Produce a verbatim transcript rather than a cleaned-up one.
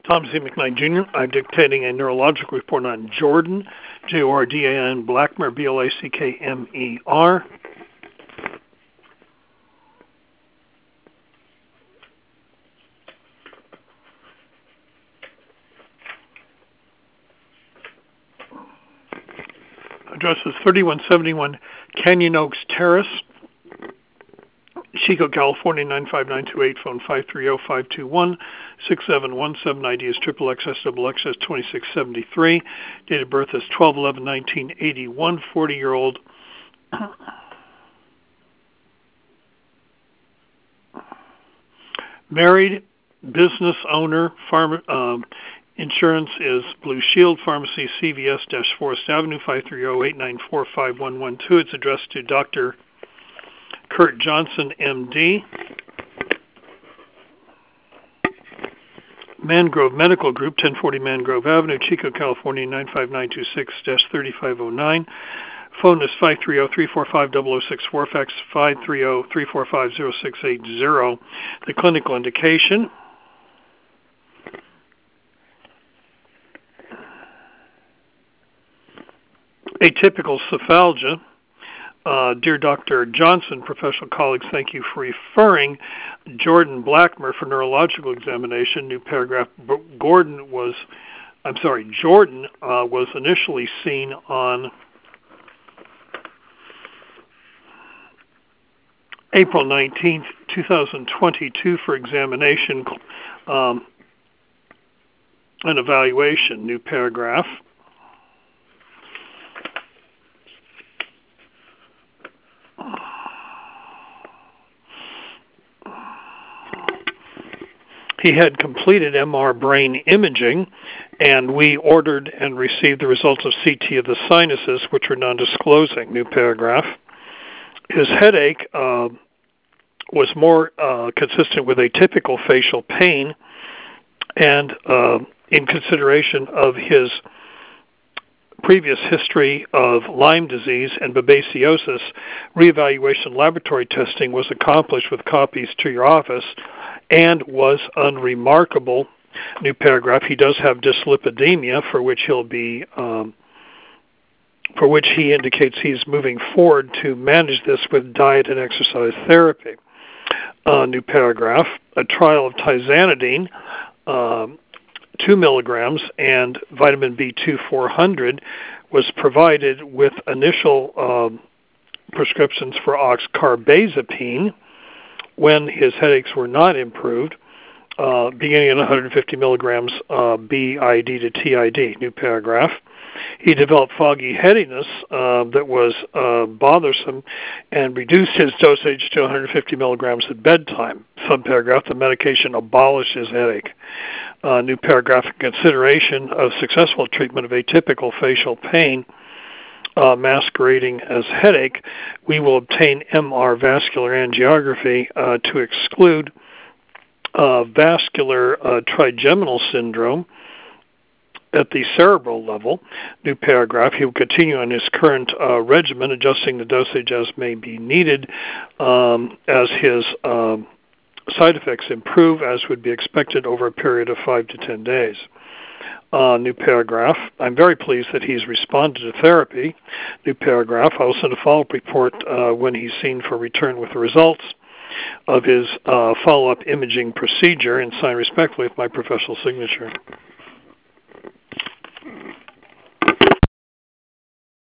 Tom C. McKnight, Junior I'm dictating a neurological report on Jordan, J O R D A N, Blackmer, B L A C K M E R. Address is thirty-one seventy-one Canyon Oaks Terrace, Chico, California, nine five nine two eight, phone five three zero, five two one, six seven one seven, I D is triple X S double X S twenty-six seventy-three, date of birth is twelve eleven nineteen eighty-one, forty-year-old, married, business owner, farm, um, insurance is Blue Shield Pharmacy, C V S-Forest Avenue, five three zero, eight nine four, five one one two. It's addressed to Doctor Kurt Johnson, M D. Mangrove Medical Group, ten forty Mangrove Avenue, Chico, California, nine five nine two six, three five zero nine. Phone is five three zero, three four five, zero zero six four, fax five three zero, three four five, zero six eight zero. The clinical indication: atypical cephalgia. Uh, dear Doctor Johnson, professional colleagues, thank you for referring Jordan Blackmer for neurological examination. New paragraph. Gordon was, I'm sorry, Jordan uh, was initially seen on April nineteenth, two thousand twenty-two for examination um, and evaluation. New paragraph. He had completed M R brain imaging, and we ordered and received the results of C T of the sinuses, which were non-disclosing. New paragraph. His headache uh, was more uh, consistent with atypical facial pain, and uh, in consideration of his previous history of Lyme disease and babesiosis, reevaluation laboratory testing was accomplished with copies to your office and was unremarkable. New paragraph. He does have dyslipidemia, for which he'll be, um, for which he indicates he's moving forward to manage this with diet and exercise therapy. Uh, new paragraph. A trial of tizanidine, um, two milligrams, and vitamin B two four hundred was provided with initial um, prescriptions for oxcarbazepine when his headaches were not improved, uh, beginning at one hundred fifty milligrams uh, B I D to T I D. New paragraph. He developed foggy headiness uh, that was uh, bothersome and reduced his dosage to one hundred fifty milligrams at bedtime. Subparagraph. The medication abolished his headache. Uh, new paragraph. In consideration of successful treatment of atypical facial pain Uh, masquerading as headache, we will obtain M R vascular angiography uh, to exclude uh, vascular uh, trigeminal syndrome at the cerebral level. New paragraph. He will continue on his current uh, regimen, adjusting the dosage as may be needed um, as his uh, side effects improve, as would be expected over a period of five to ten days. Uh, new paragraph. I'm very pleased that he's responded to therapy. New paragraph. I will send a follow-up report uh, when he's seen for return with the results of his uh, follow-up imaging procedure, and sign respectfully with my professional signature.